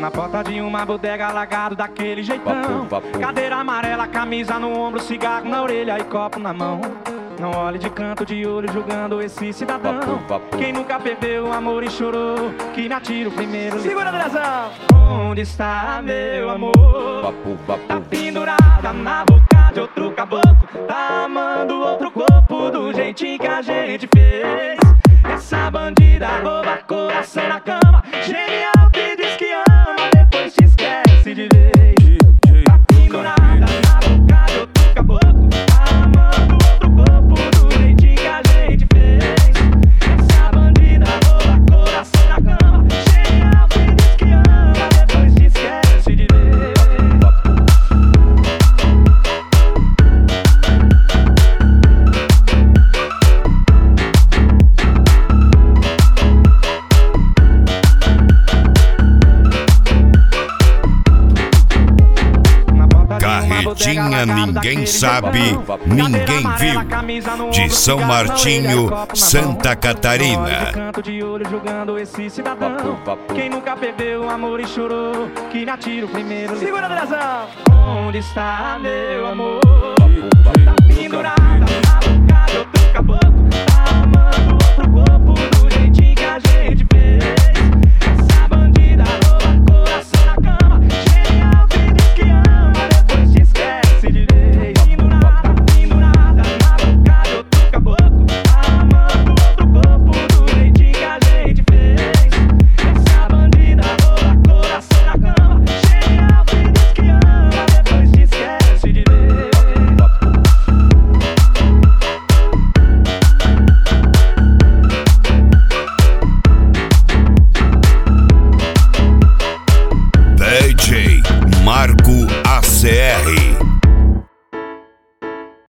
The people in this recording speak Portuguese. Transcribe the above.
Na porta de uma bodega, largado daquele jeitão. Cadeira amarela, camisa no ombro, cigarro na orelha e copo na mão. Não olhe de canto de olho julgando esse cidadão. Quem nunca perdeu o amor e chorou, que me atira o primeiro. Segura a direção. Onde está meu amor? Tá pendurada na boca de outro caboclo. Tá amando outro corpo do jeitinho que a gente fez. Essa bandida rouba coração na cama. Genial que diz que ama, depois te esquece de vez. Tá pendurada na boca de outro caboclo. Tá amando outro corpo do jeitinho que a gente fez. Essa bandida rouba coração na cama. Genial que diz que ama, depois te esquece de vez. Carretinha ninguém sabe, ninguém viu. De São Martinho, Santa Catarina. Canto de olho julgando esse cidadão. Quem nunca perdeu o amor e chorou, que me atira o primeiro. Segura a direção. Onde está meu amor? Tá pendurada na boca de outro caboclo. Tá amando outro corpo do jeitinho que a gente fez. Essa bandida rouba coração na cama. Genial que diz que ama, depois te esquece de vez. Pendurada na boca de outro caboclo. Tá amando outro corpo do jeitinho que a gente fez. Essa bandida rouba coração na cama. Genial que diz que ama, depois te esquece de vez. DJ Marco ACR.